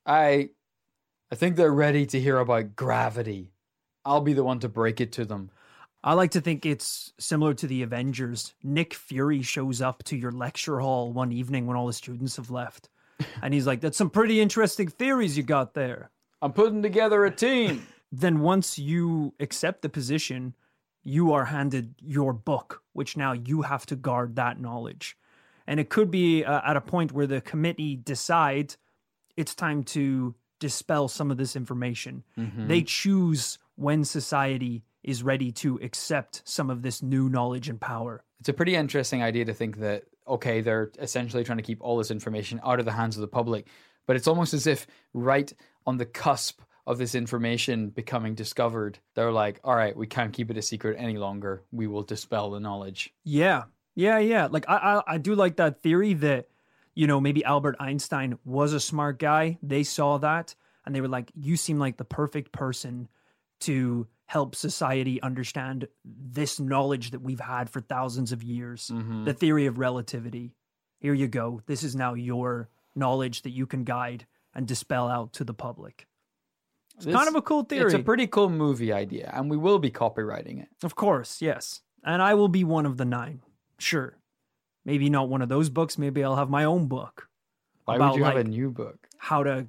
I think they're ready to hear about gravity. I'll be the one to break it to them. I like to think it's similar to the Avengers. Nick Fury shows up to your lecture hall one evening when all the students have left. And he's like, that's some pretty interesting theories you got there. I'm putting together a team. Then once you accept the position, you are handed your book, which now you have to guard that knowledge. And it could be at a point where the committee decide it's time to dispel some of this information. Mm-hmm. They choose when society is ready to accept some of this new knowledge and power. It's a pretty interesting idea to think that, okay, they're essentially trying to keep all this information out of the hands of the public, but it's almost as if right on the cusp of this information becoming discovered, they're like, all right, we can't keep it a secret any longer. We will dispel the knowledge. Yeah. Like I do like that theory that, you know, maybe Albert Einstein was a smart guy. They saw that and they were like, you seem like the perfect person to help society understand this knowledge that we've had for thousands of years. Mm-hmm. The theory of relativity. Here you go. This is now your knowledge that you can guide and dispel out to the public. It's kind of a cool theory. It's a pretty cool movie idea, and we will be copywriting it. Of course, yes. And I will be one of the 9. Sure. Maybe not one of those books. Maybe I'll have my own book. Why about, would you have a like, new book? how to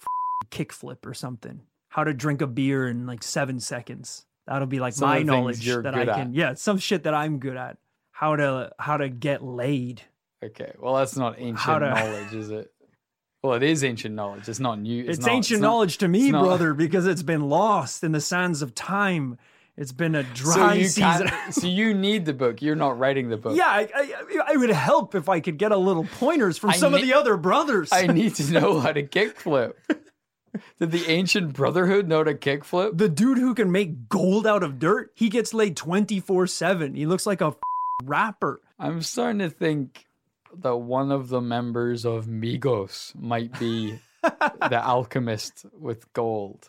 kickflip or something. How to drink a beer in like 7 seconds. That'll be like Some of my the things knowledge you're that good I can. at. Yeah, some shit that I'm good at. How to get laid. Okay, well, that's not ancient knowledge, is it? Well, it is ancient knowledge. It's not new. It's ancient knowledge to me, brother, because it's been lost in the sands of time. It's been a dry season. So you need the book. You're not writing the book. Yeah, I would help if I could get a little pointers from some of the other brothers. I need to know how to kickflip. Did the ancient brotherhood know to kickflip? The dude who can make gold out of dirt, he gets laid 24/7. He looks like a rapper. I'm starting to think that one of the members of Migos might be the alchemist with gold.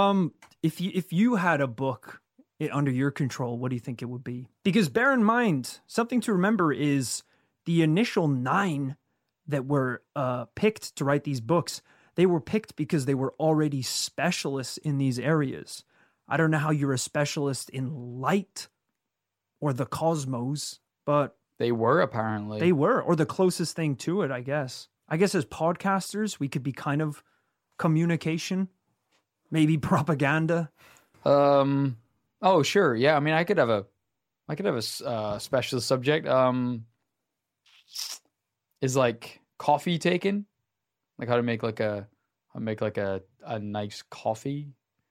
If you had a book under your control, what do you think it would be? Because bear in mind, something to remember is the initial 9 that were picked to write these books, they were picked because they were already specialists in these areas. I don't know how you're a specialist in light or the cosmos, but they were apparently. They were, or the closest thing to it, I guess. I guess as podcasters, we could be kind of communication, maybe propaganda. Oh, sure. Yeah. I mean, I could have a specialist subject. Is like coffee taken, like how to make like a nice coffee.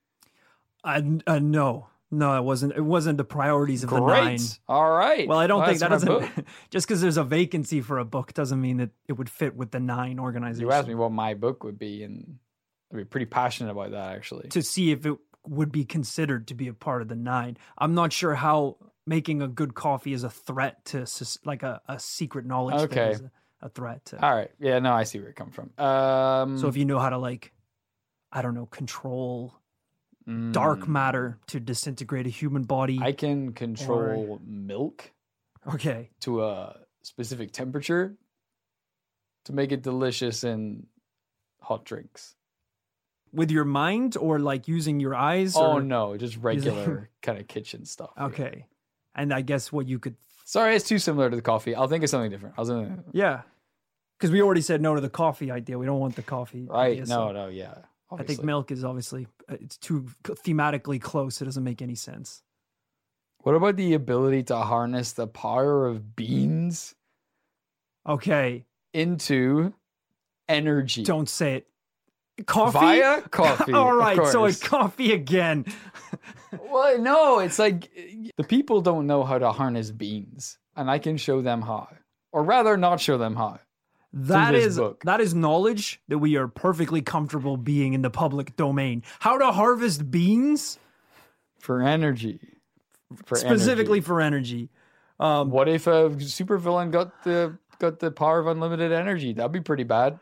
No, it wasn't. It wasn't the priorities of the 9. All right. Well, I don't think that doesn't. Just because there's a vacancy for a book doesn't mean that it would fit with the 9 organization. You asked me what my book would be, and I'd be pretty passionate about that actually. To see if it would be considered to be a part of the 9. I'm not sure how making a good coffee is a threat to like a secret knowledge. Okay. Thing is a threat to. All right. Yeah. No, I see where it comes from. So if you know how to control dark matter to disintegrate a human body. I can control milk. Okay. To a specific temperature to make it delicious in hot drinks. With your mind or like using your eyes? Oh, no, just regular kind of kitchen stuff. Okay. Yeah. And I guess what you could... Sorry, it's too similar to the coffee. I'll think of something different. Yeah. Because we already said no to the coffee idea. We don't want the coffee right. idea, No, yeah. I think obviously. milk is obviously, it's too thematically close. It doesn't make any sense. What about the ability to harness the power of beans Okay, into energy? don't say it. Coffee? Via coffee. All of right, so it's course. coffee again. Well, no, it's like the people don't know how to harness beans, and I can show them how. Or rather, not show them how. this book. That is knowledge that we are perfectly comfortable being in the public domain. How to harvest beans? For energy. Specifically for energy. What if a supervillain got the power of unlimited energy? That'd be pretty bad.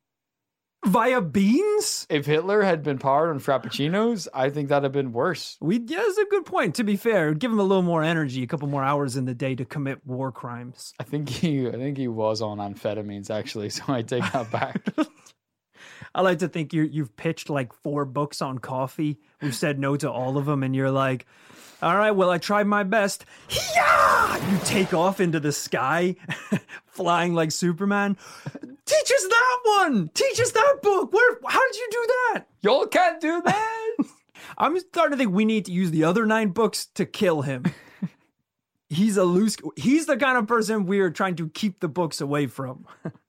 Via beans? If Hitler had been powered on frappuccinos, I think that'd have been worse. Yeah, that's a good point. To be fair, give him a little more energy, a couple more hours in the day to commit war crimes. I think he was on amphetamines actually, so I take that back. I like to think you've pitched like 4 books on coffee. We've said no to all of them, and you're like, all right, well, I tried my best. Yeah! You take off into the sky, flying like Superman. Teach us that one! Teach us that book! How did you do that? Y'all can't do that. I'm starting to think we need to use the other 9 books to kill him. He's the kind of person we're trying to keep the books away from.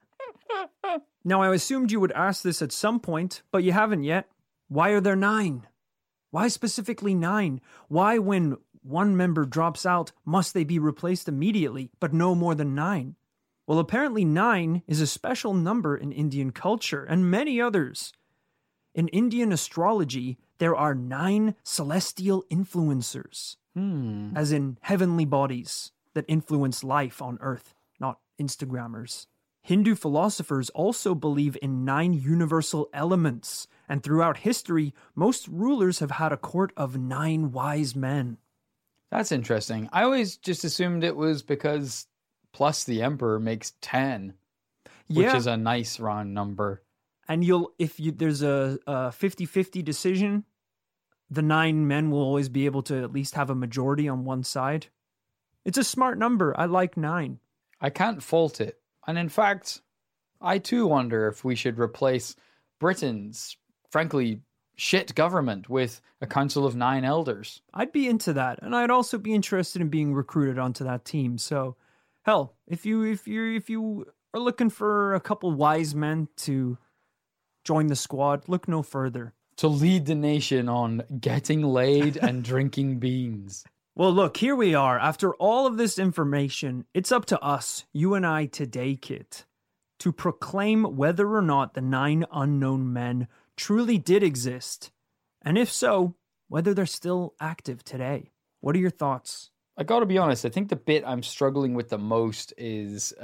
Now, I assumed you would ask this at some point, but you haven't yet. Why are there 9? Why specifically 9? Why, when one member drops out, must they be replaced immediately, but no more than 9? Well, apparently 9 is a special number in Indian culture and many others. In Indian astrology, there are 9 celestial influencers, as in heavenly bodies that influence life on Earth, not Instagrammers. Hindu philosophers also believe in 9 universal elements, and throughout history, most rulers have had a court of 9 wise men. That's interesting. I always just assumed it was because plus the emperor makes 10, which is a nice round number. And there's a 50-50 decision, the 9 men will always be able to at least have a majority on one side. It's a smart number. I like 9. I can't fault it. And in fact, I too wonder if we should replace Britain's, frankly, shit government with a council of 9 elders. I'd be into that, and I'd also be interested in being recruited onto that team. So, hell, if you are looking for a couple wise men to join the squad, look no further. To lead the nation on getting laid and drinking beans. Well, look, here we are. After all of this information, it's up to us, you and I today, Kit, to proclaim whether or not the 9 unknown men truly did exist. And if so, whether they're still active today. What are your thoughts? I gotta be honest, I think the bit I'm struggling with the most is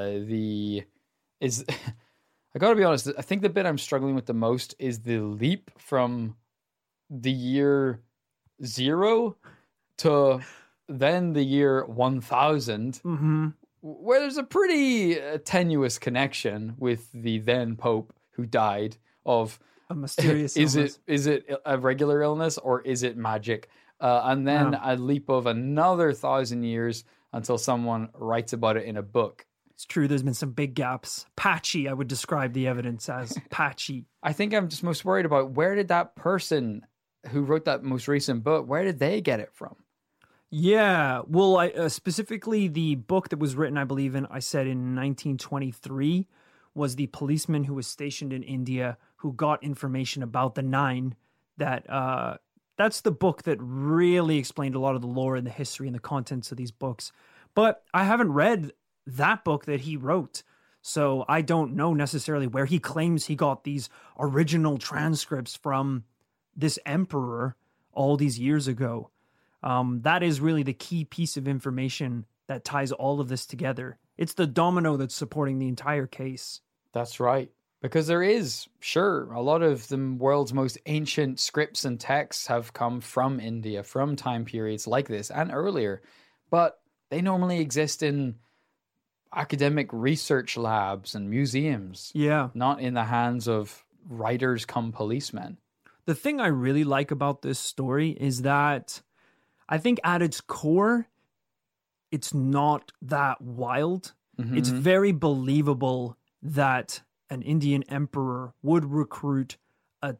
I gotta be honest, I think the bit I'm struggling with the most is the leap from the year 0 to then the year 1000, where there's a pretty tenuous connection with the then Pope who died of A mysterious is illness. it a regular illness or is it magic? And then a leap of another 1,000 years until someone writes about it in a book. It's true, there's been some big gaps. Patchy, I would describe the evidence as patchy. I think I'm just most worried about where did that person who wrote that most recent book, where did they get it from? Yeah, well, specifically the book that was written, I believe I said in 1923, was the policeman who was stationed in India who got information about the 9. That's the book that really explained a lot of the lore and the history and the contents of these books. But I haven't read that book that he wrote, so I don't know necessarily where he claims he got these original transcripts from this emperor all these years ago. That is really the key piece of information that ties all of this together. It's the domino that's supporting the entire case. That's right. Because there is, sure, a lot of the world's most ancient scripts and texts have come from India, from time periods like this and earlier, but they normally exist in academic research labs and museums. Yeah. Not in the hands of writers come policemen. The thing I really like about this story is that I think at its core, it's not that wild. Mm-hmm. It's very believable that an Indian emperor would recruit a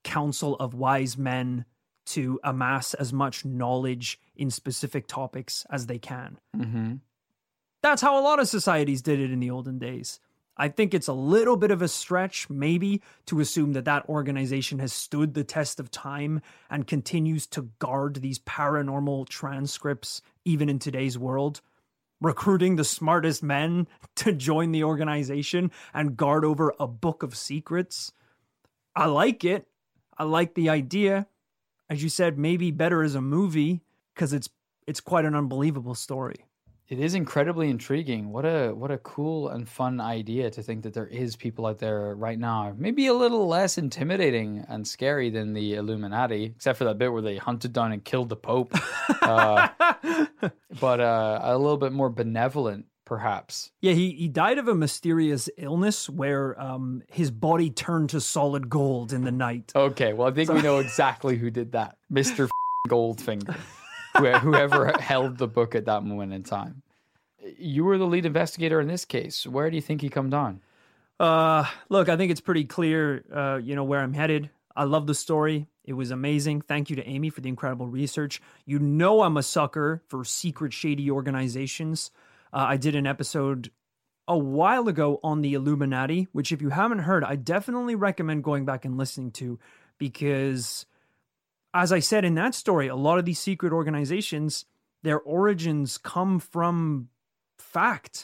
council of wise men to amass as much knowledge in specific topics as they can. Mm-hmm. That's how a lot of societies did it in the olden days. I think it's a little bit of a stretch, maybe, to assume that that organization has stood the test of time and continues to guard these paranormal transcripts even in today's world, recruiting the smartest men to join the organization and guard over a book of secrets. I like it. I like the idea. As you said, maybe better as a movie, because it's quite an unbelievable story. It is incredibly intriguing. What a cool and fun idea to think that there is people out there right now. Maybe a little less intimidating and scary than the Illuminati, except for that bit where they hunted down and killed the Pope. But a little bit more benevolent, perhaps. Yeah, he died of a mysterious illness where his body turned to solid gold in the night. Okay, well, I think we know exactly who did that. Mr. Goldfinger. Whoever held the book at that moment in time. You were the lead investigator in this case. Where do you think he come down? Look, I think it's pretty clear, where I'm headed. I love the story. It was amazing. Thank you to Amy for the incredible research. You know I'm a sucker for secret, shady organizations. I did an episode a while ago on the Illuminati, which if you haven't heard, I definitely recommend going back and listening to, because as I said in that story, a lot of these secret organizations, their origins come from fact.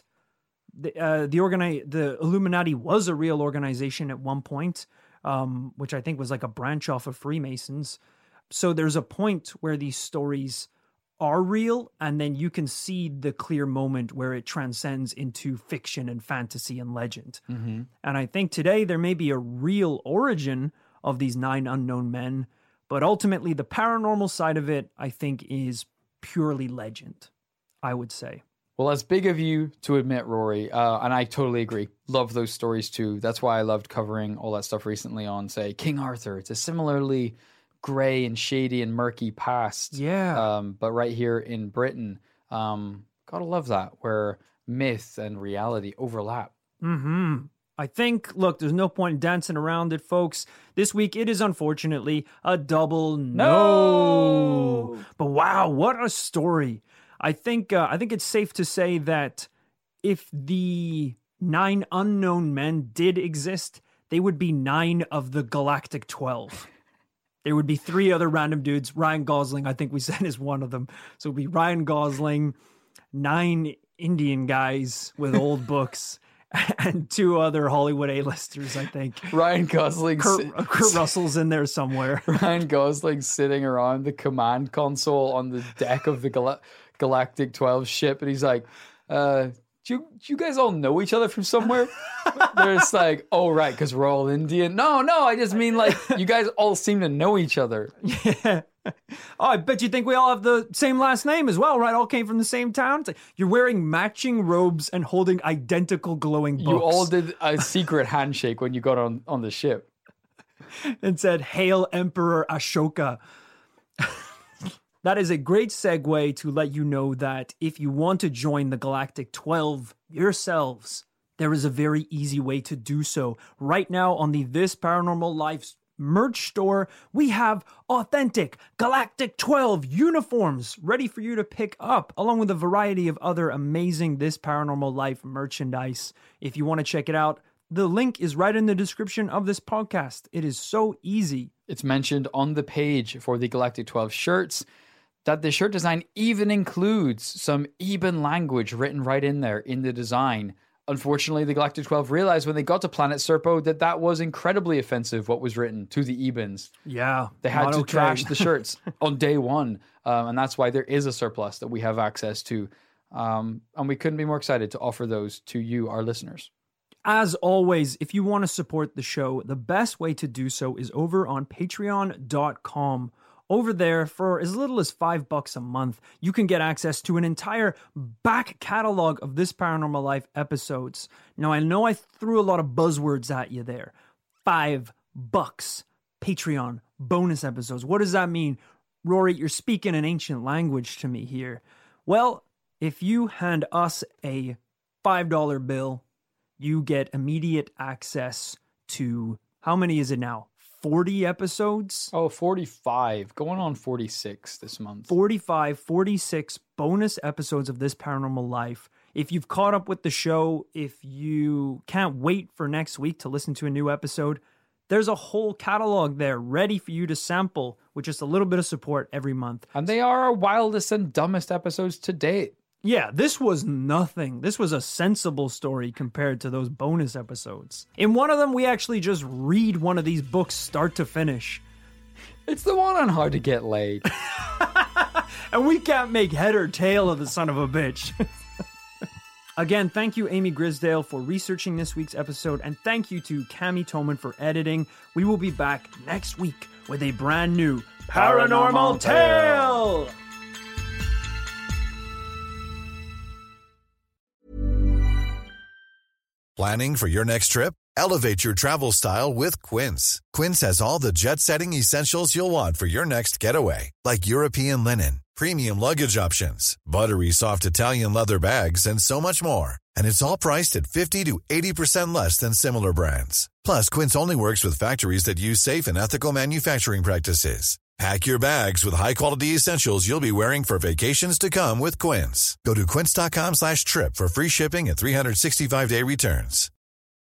The Illuminati was a real organization at one point, which I think was like a branch off of Freemasons. So there's a point where these stories are real, and then you can see the clear moment where it transcends into fiction and fantasy and legend. Mm-hmm. And I think today there may be a real origin of these 9 unknown men, but ultimately, the paranormal side of it, I think, is purely legend, I would say. Well, that's big of you to admit, Rory, and I totally agree. Love those stories too. That's why I loved covering all that stuff recently on, say, King Arthur. It's a similarly grey and shady and murky past. Yeah. But right here in Britain, gotta love that, where myth and reality overlap. Mm-hmm. I think, look, there's no point in dancing around it, folks. This week, it is unfortunately a double no. But wow, what a story. I think it's safe to say that if the 9 unknown men did exist, they would be 9 of the Galactic 12. There would be 3 other random dudes. Ryan Gosling, I think we said, is one of them. So it would be Ryan Gosling, 9 Indian guys with old books, and 2 other Hollywood A-listers, I think. Ryan Gosling. Kurt Russell's in there somewhere. Ryan Gosling sitting around the command console on the deck of the Galactic 12 ship, and he's like, do you guys all know each other from somewhere? They're just like, oh, right, because we're all Indian. No, I just mean like you guys all seem to know each other. Yeah. Oh, I bet you think we all have the same last name as well, right? All came from the same town. It's like you're wearing matching robes and holding identical glowing books. You all did a secret handshake when you got on the ship. And said, "Hail Emperor Ashoka." That is a great segue to let you know that if you want to join the Galactic 12 yourselves, there is a very easy way to do so. Right now on the This Paranormal Life merch store, we have authentic Galactic 12 uniforms ready for you to pick up, along with a variety of other amazing This Paranormal Life merchandise. If you want to check it out, the link is right in the description of this podcast. It is so easy. It's mentioned on the page for the Galactic 12 shirts that the shirt design even includes some Eben language written right in there in the design. Unfortunately, the Galactic 12 realized when they got to Planet Serpo that was incredibly offensive, what was written to the Ebens. Yeah. They had to trash the shirts on day one. And that's why there is a surplus that we have access to. And we couldn't be more excited to offer those to you, our listeners. As always, if you want to support the show, the best way to do so is over on patreon.com. Over there, for as little as $5 a month, you can get access to an entire back catalog of This Paranormal Life episodes. Now, I know I threw a lot of buzzwords at you there. $5, Patreon, bonus episodes. What does that mean? Rory, you're speaking an ancient language to me here. Well, if you hand us a $5 bill, you get immediate access to, how many is it now? 40 episodes. Oh, 45. Going on 46 this month. 45, 46 bonus episodes of This Paranormal Life. If you've caught up with the show, if you can't wait for next week to listen to a new episode, there's a whole catalog there ready for you to sample with just a little bit of support every month. And they are our wildest and dumbest episodes to date. Yeah, this was nothing. This was a sensible story compared to those bonus episodes. In one of them, we actually just read one of these books start to finish. It's the one on how to get laid. And we can't make head or tail of the son of a bitch. Again, thank you, Amy Grisdale, for researching this week's episode, and thank you to Cami Toman for editing. We will be back next week with a brand new Paranormal Tale! Planning for your next trip? Elevate your travel style with Quince. Quince has all the jet-setting essentials you'll want for your next getaway, like European linen, premium luggage options, buttery soft Italian leather bags, and so much more. And it's all priced at 50 to 80% less than similar brands. Plus, Quince only works with factories that use safe and ethical manufacturing practices. Pack your bags with high-quality essentials you'll be wearing for vacations to come with Quince. Go to quince.com/trip for free shipping and 365-day returns.